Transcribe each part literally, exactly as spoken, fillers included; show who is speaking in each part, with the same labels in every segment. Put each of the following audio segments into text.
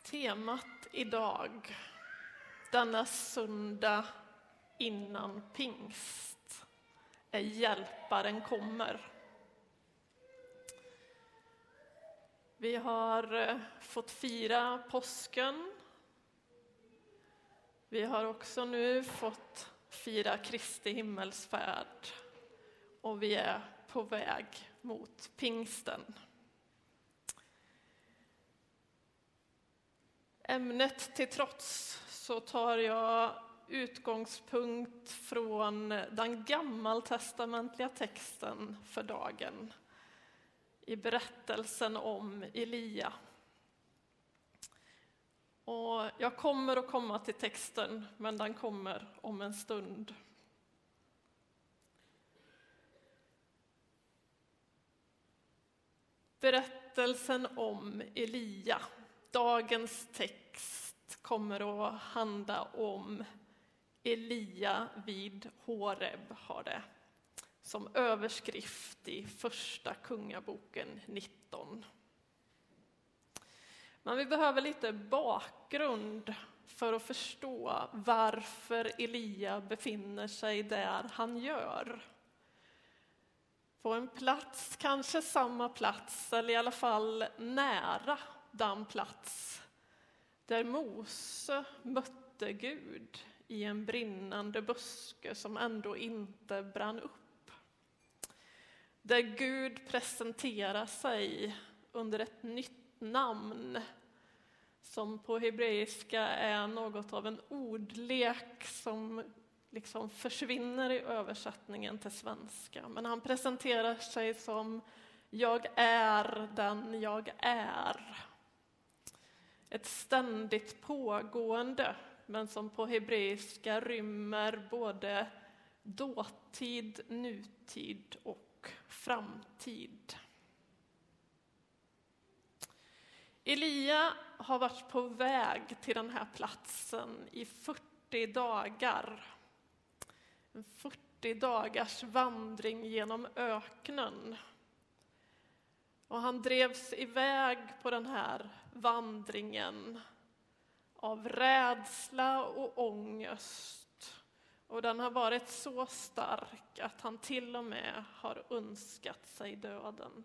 Speaker 1: Temat idag, denna söndag innan pingst, är Hjälparen kommer. Vi har fått fira påsken. Vi har också nu fått fira Kristi himmelsfärd. Och vi är på väg mot pingsten. Ämnet till trots så tar jag utgångspunkt från den gammaltestamentliga texten för dagen. I berättelsen om Elia. Och jag kommer att komma till texten, men den kommer om en stund. Berättelsen om Elia. Dagens text kommer att handla om Elia vid Horeb, har det som överskrift i första kungaboken nitton. Men vi behöver lite bakgrund för att förstå varför Elia befinner sig där han gör. På en plats, kanske samma plats, eller i alla fall nära den plats där Mose mötte Gud i en brinnande buske som ändå inte brann upp. Där Gud presenterar sig under ett nytt namn som på hebreiska är något av en ordlek som liksom försvinner i översättningen till svenska. Men han presenterar sig som jag är den jag är. Ett ständigt pågående, men som på hebreiska rymmer både dåtid, nutid och framtid. Elia har varit på väg till den här platsen i fyrtio dagar. En fyrtio dagars vandring genom öknen. Och han drevs iväg på den här vandringen av rädsla och ångest. Och den har varit så stark att han till och med har önskat sig döden.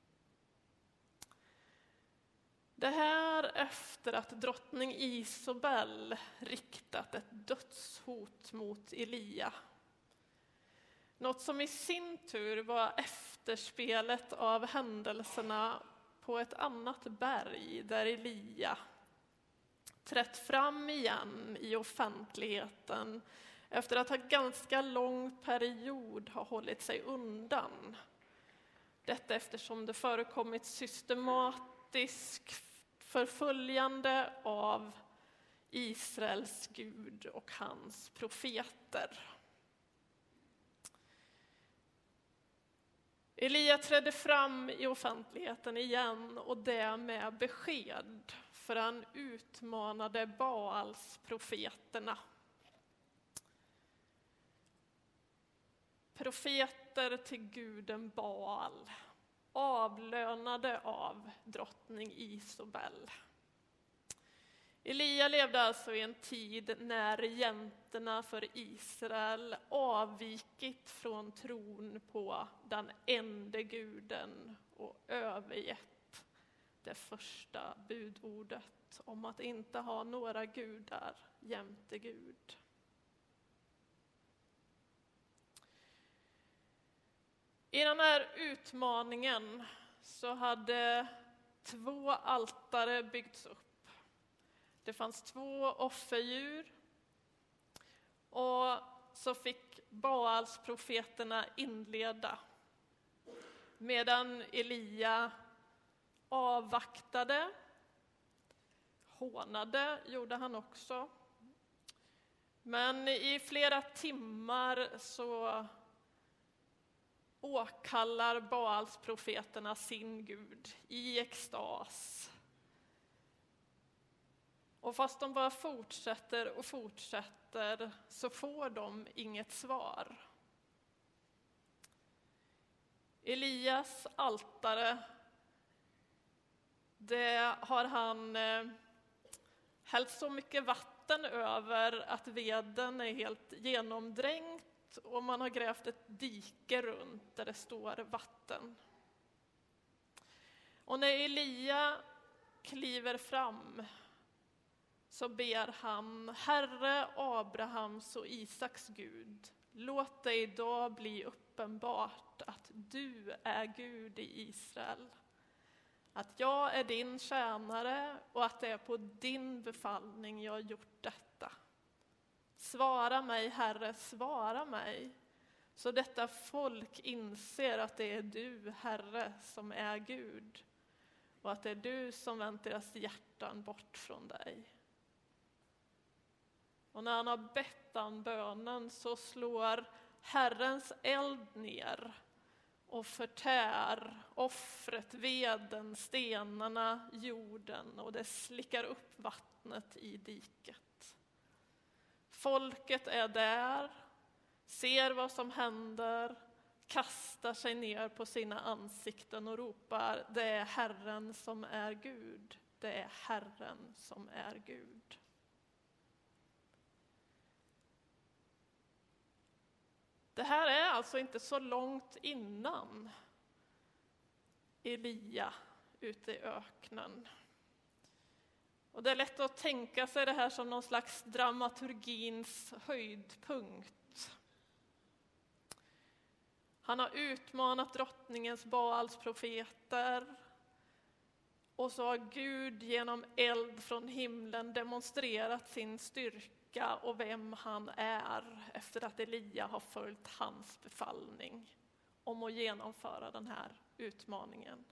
Speaker 1: Det här efter att drottning Isabel riktat ett dödshot mot Elia. Något som i sin tur var efterspelet av händelserna på ett annat berg där Elia trätt fram igen i offentligheten efter att ha ganska lång period ha hållit sig undan. Detta eftersom det förekommit systematisk förföljande av Israels Gud och hans profeter. Elia trädde fram i offentligheten igen och det med besked, för han utmanade Baals profeterna. Profeter till guden Baal, avlönade av drottning Isabel. Elia levde alltså i en tid när regenterna för Israel avvikit från tron på den ende guden och övergett det första budordet om att inte ha några gudar jämte Gud. I den här utmaningen så hade två altare byggts upp. Det fanns två offerdjur och så fick Baals profeterna inleda. Medan Elia avvaktade, hånade gjorde han också. Men i flera timmar så åkallar Baals profeterna sin Gud i extas. Och fast de bara fortsätter och fortsätter så får de inget svar. Elias altare, det har han hällt så mycket vatten över att veden är helt genomdränkt och man har grävt ett dike runt där det står vatten. Och när Elia kliver fram så ber han: Herre Abrahams och Isaks Gud, låt det idag bli uppenbart att du är Gud i Israel. Att jag är din tjänare och att det är på din befallning jag har gjort detta. Svara mig, Herre, svara mig, så detta folk inser att det är du, Herre, som är Gud och att det är du som vänt deras hjärtan bort från dig. Och när han har bett den bönen så slår Herrens eld ner och förtär offret, veden, stenarna, jorden, och det slickar upp vattnet i diket. Folket är där, ser vad som händer, kastar sig ner på sina ansikten och ropar: det är Herren som är Gud, det är Herren som är Gud. Det här är alltså inte så långt innan Elia ute i öknen. Och det är lätt att tänka sig det här som någon slags dramaturgins höjdpunkt. Han har utmanat drottningens Baals profeter, och så har Gud genom eld från himlen demonstrerat sin styrka och vem han är efter att Elia har följt hans befallning om att genomföra den här utmaningen.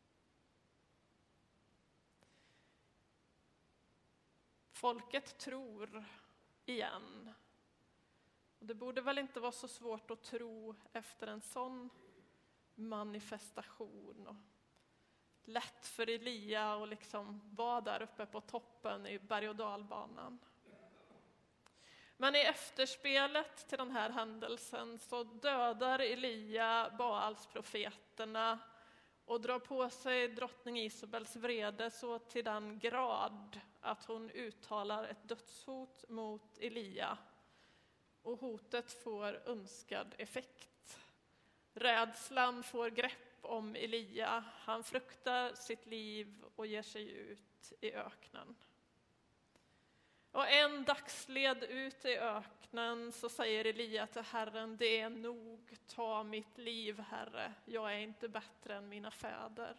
Speaker 1: Folket tror igen. Och det borde väl inte vara så svårt att tro efter en sån manifestation. Och lätt för Elia att liksom vara där uppe på toppen i berg- och dalbanan. Men i efterspelet till den här händelsen så dödar Elia Baals profeterna och drar på sig drottning Isabels vrede så till den grad att hon uttalar ett dödshot mot Elia. Och hotet får önskad effekt. Rädslan får grepp om Elia. Han fruktar sitt liv och ger sig ut i öknen. Och en dagsled ut i öknen så säger Elia till Herren: det är nog, ta mitt liv, Herre. Jag är inte bättre än mina fäder.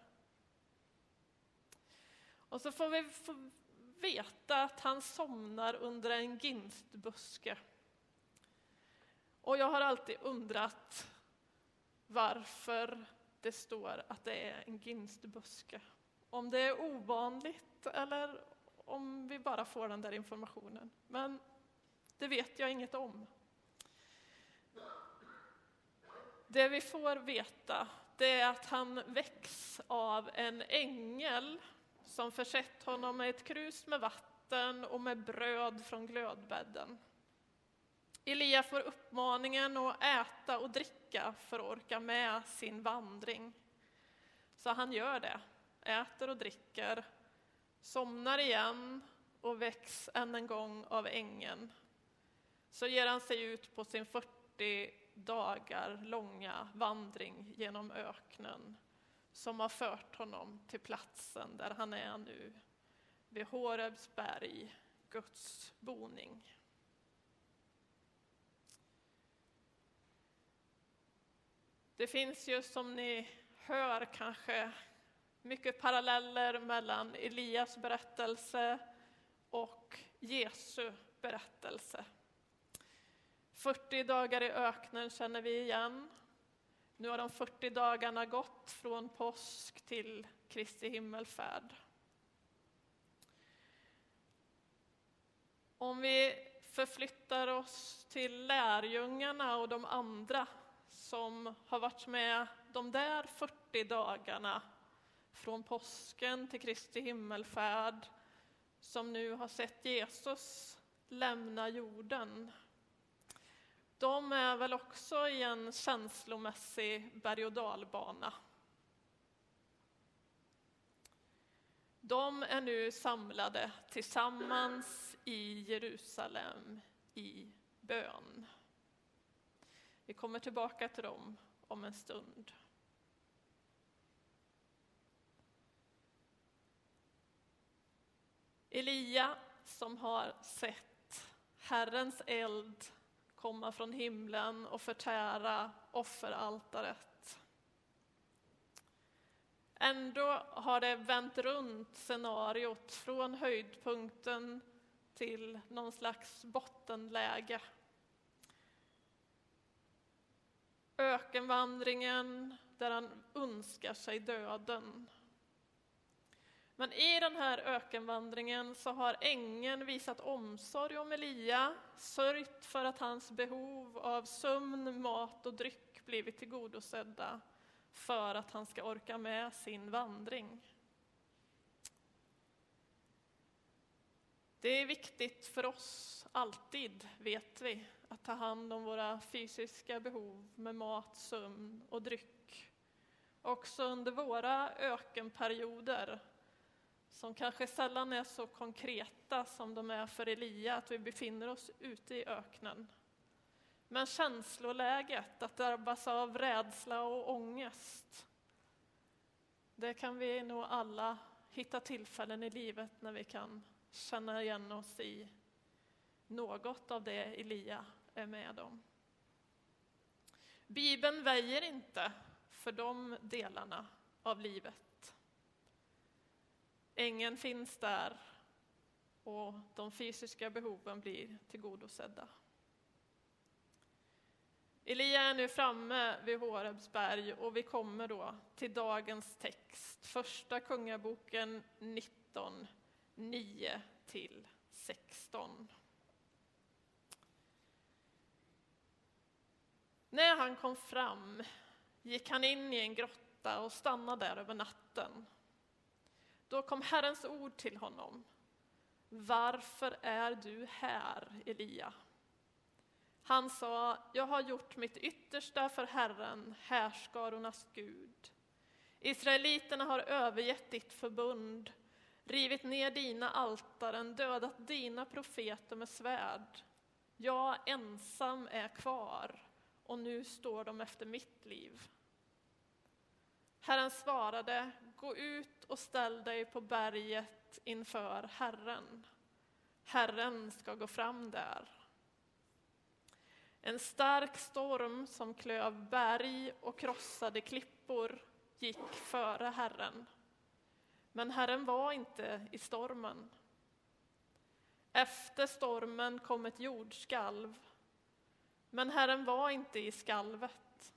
Speaker 1: Och så får vi få veta att han somnar under en ginstbuske. Och jag har alltid undrat varför det står att det är en ginstbuske. Om det är ovanligt eller om vi bara får den där informationen. Men det vet jag inget om. Det vi får veta, det är att han väcks av en ängel som försett honom med ett krus med vatten och med bröd från glödbädden. Elia får uppmaningen att äta och dricka för att orka med sin vandring. Så han gör det, äter och dricker, somnar igen och väcks än en gång av ängeln. Så ger han sig ut på sin fyrtio dagar långa vandring genom öknen som har fört honom till platsen där han är nu, vid Horebs berg, Guds boning. Det finns ju, som ni hör kanske, mycket paralleller mellan Elias berättelse och Jesu berättelse. fyrtio dagar i öknen känner vi igen. Nu har de fyrtio dagarna gått från påsk till Kristi himmelfärd. Om vi förflyttar oss till lärjungarna och de andra som har varit med de där fyrtio dagarna från påsken till Kristi himmelfärd, som nu har sett Jesus lämna jorden. De är väl också i en känslomässig berg- och dalbana. De är nu samlade tillsammans i Jerusalem i bön. Vi kommer tillbaka till dem om en stund. Elia som har sett Herrens eld komma från himlen och förtära offeraltaret. Ändå har det vänt runt scenariot från höjdpunkten till någon slags bottenläge. Ökenvandringen där han önskar sig döden. Men i den här ökenvandringen så har ängeln visat omsorg om Elia, sörjt för att hans behov av sömn, mat och dryck blivit tillgodosedda för att han ska orka med sin vandring. Det är viktigt för oss alltid, vet vi, att ta hand om våra fysiska behov med mat, sömn och dryck. Också under våra ökenperioder, som kanske sällan är så konkreta som de är för Elia, att vi befinner oss ute i öknen. Men känsloläget, att drabbas av rädsla och ångest, det kan vi nog alla hitta tillfällen i livet när vi kan känna igen oss i något av det Elia är med om. Bibeln väjer inte för de delarna av livet. Ängeln finns där och de fysiska behoven blir tillgodosedda. Elia är nu framme vid Horebsberg och vi kommer då till dagens text. Första Kungaboken nitton, nio till sexton. När han kom fram gick han in i en grotta och stannade där över natten. Då kom Herrens ord till honom. Varför är du här, Elia? Han sa, jag har gjort mitt yttersta för Herren, härskarornas Gud. Israeliterna har övergett ditt förbund, rivit ner dina altaren, dödat dina profeter med svärd. Jag ensam är kvar och nu står de efter mitt liv. Herren svarade, gå ut och ställ dig på berget inför Herren. Herren ska gå fram där. En stark storm som klöv berg och krossade klippor gick före Herren. Men Herren var inte i stormen. Efter stormen kom ett jordskalv. Men Herren var inte i skalvet.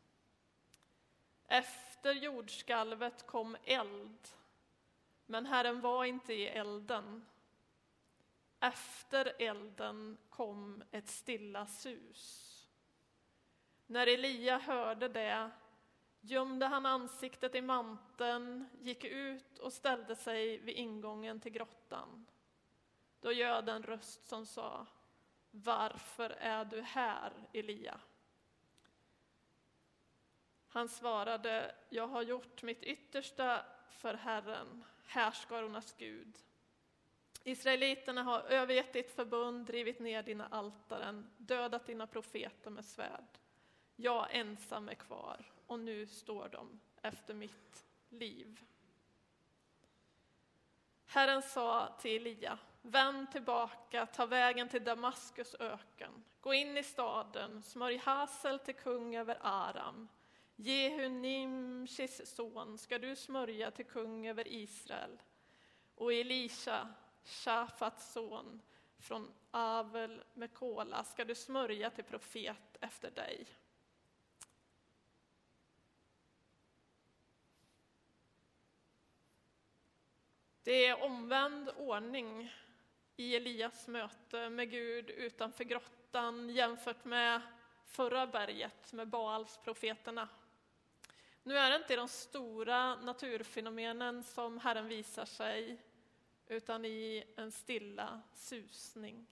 Speaker 1: Efter jordskalvet kom eld. Men Herren var inte i elden. Efter elden kom ett stilla sus. När Elia hörde det gömde han ansiktet i manteln, gick ut och ställde sig vid ingången till grottan. Då ljöd en röst som sa, varför är du här, Elia? Han svarade, jag har gjort mitt yttersta för Herren, härskarornas Gud. Israeliterna har övergett ditt förbund, drivit ner dina altaren, dödat dina profeter med svärd. Jag ensam är kvar och nu står de efter mitt liv. Herren sa till Elia, vänd tillbaka, ta vägen till Damaskus öken. Gå in i staden, smörj Hasel till kung över Aram. Jehu Nimshis son ska du smörja till kung över Israel. Och Elisha, Shafats son från Avel Mekola ska du smörja till profet efter dig. Det är omvänd ordning i Elias möte med Gud utanför grottan jämfört med förra berget med Baals profeterna. Nu är det inte de stora naturfenomenen som Herren visar sig, utan i en stilla susning.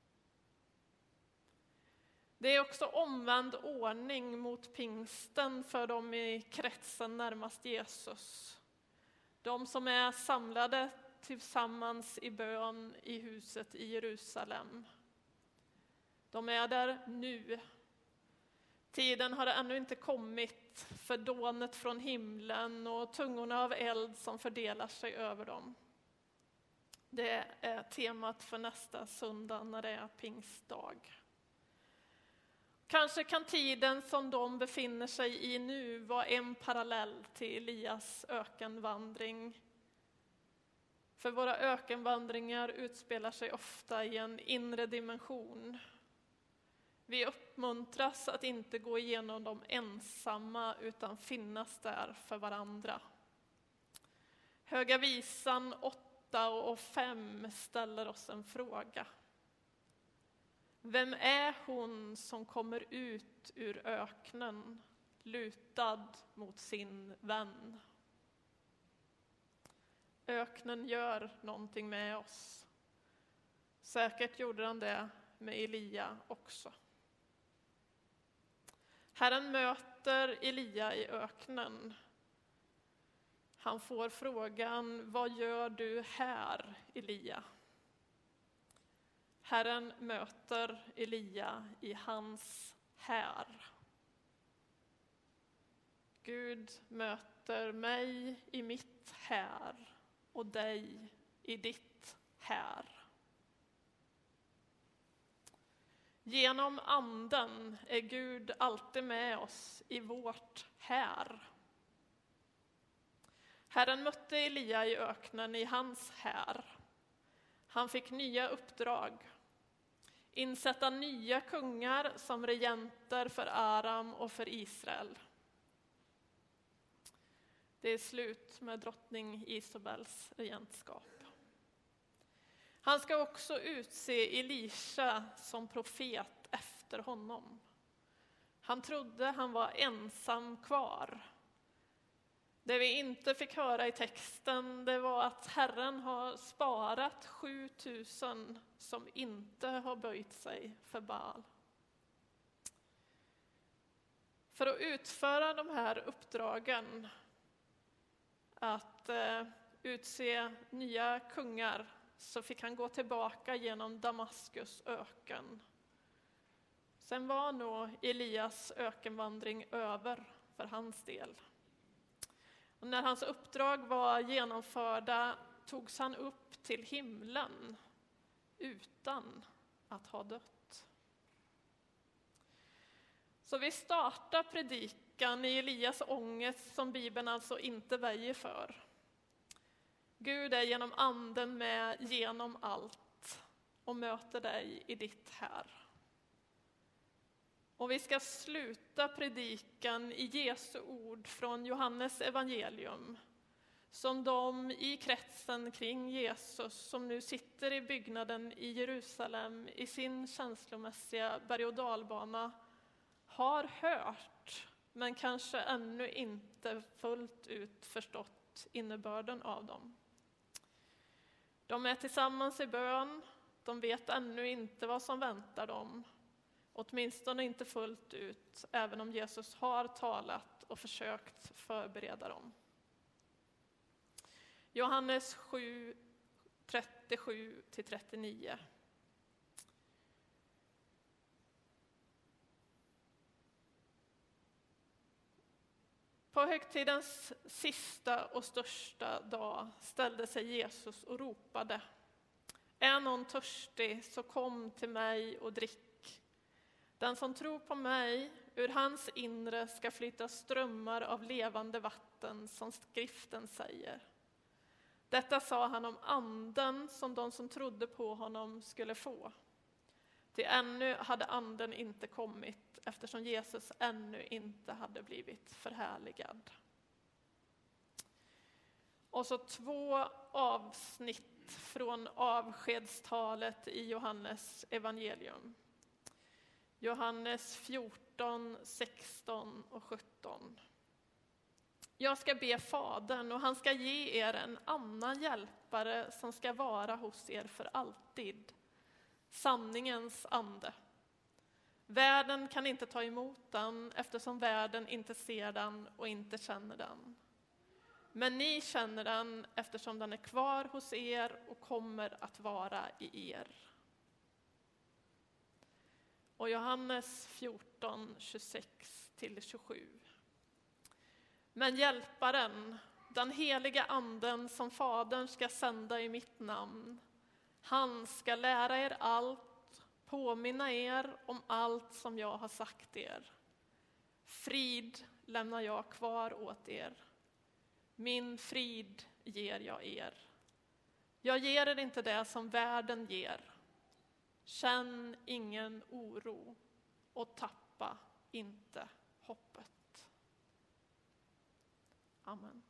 Speaker 1: Det är också omvänd ordning mot pingsten för dem i kretsen närmast Jesus. De som är samlade tillsammans i bön i huset i Jerusalem. De är där nu. Tiden har ännu inte kommit för dånet från himlen och tungorna av eld som fördelar sig över dem. Det är temat för nästa söndag när det är pingstdag. Kanske kan tiden som de befinner sig i nu vara en parallell till Elias ökenvandring. För våra ökenvandringar utspelar sig ofta i en inre dimension. Vi uppmuntras att inte gå igenom dem ensamma utan finnas där för varandra. Höga visan åtta och fem ställer oss en fråga. Vem är hon som kommer ut ur öknen, lutad mot sin vän? Öknen gör någonting med oss. Säkert gjorde han det med Elia också. Herren möter Elia i öknen. Han får frågan, vad gör du här, Elia? Herren möter Elia i hans här. Gud möter mig i mitt här och dig i ditt här. Genom anden är Gud alltid med oss i vårt här. Herren mötte Elia i öknen i hans här. Han fick nya uppdrag. Insätta nya kungar som regenter för Aram och för Israel. Det är slut med drottning Isabels regentskap. Han ska också utse Elisha som profet efter honom. Han trodde han var ensam kvar. Det vi inte fick höra i texten, det var att Herren har sparat sju tusen som inte har böjt sig för Baal. För att utföra de här uppdragen, att eh, utse nya kungar, så fick han gå tillbaka genom Damaskus öken. Sen var nog Elias ökenvandring över för hans del. Och när hans uppdrag var genomförda togs han upp till himlen utan att ha dött. Så vi startar predikan i Elias ångest som Bibeln alltså inte väjer för. Gud är genom anden med genom allt och möter dig i ditt här. Och vi ska sluta predikan i Jesu ord från Johannes evangelium, som de i kretsen kring Jesus som nu sitter i byggnaden i Jerusalem i sin känslomässiga berg- och dalbana har hört, men kanske ännu inte fullt ut förstått innebörden av dem. De är tillsammans i bön, de vet ännu inte vad som väntar dem. Åtminstone inte fullt ut, även om Jesus har talat och försökt förbereda dem. Johannes sju, trettiosju till trettionio. På högtidens sista och största dag ställde sig Jesus och ropade: Är någon törstig, så kom till mig och drick. Den som tror på mig, ur hans inre ska flyta strömmar av levande vatten, som skriften säger. Detta sa han om anden som de som trodde på honom skulle få. Till ännu hade anden inte kommit, eftersom Jesus ännu inte hade blivit förhärligad. Och så två avsnitt från avskedstalet i Johannes evangelium. Johannes fjorton, sexton och sjutton. Jag ska be Fadern och han ska ge er en annan hjälpare som ska vara hos er för alltid. Sanningens ande. Världen kan inte ta emot den eftersom världen inte ser den och inte känner den. Men ni känner den eftersom den är kvar hos er och kommer att vara i er. Och Johannes fjorton, tjugosex till tjugosju. Men hjälparen, den heliga anden som Fadern ska sända i mitt namn, han ska lära er allt, påminna er om allt som jag har sagt er. Frid lämnar jag kvar åt er. Min frid ger jag er. Jag ger er inte det som världen ger. Känn ingen oro och tappa inte hoppet. Amen.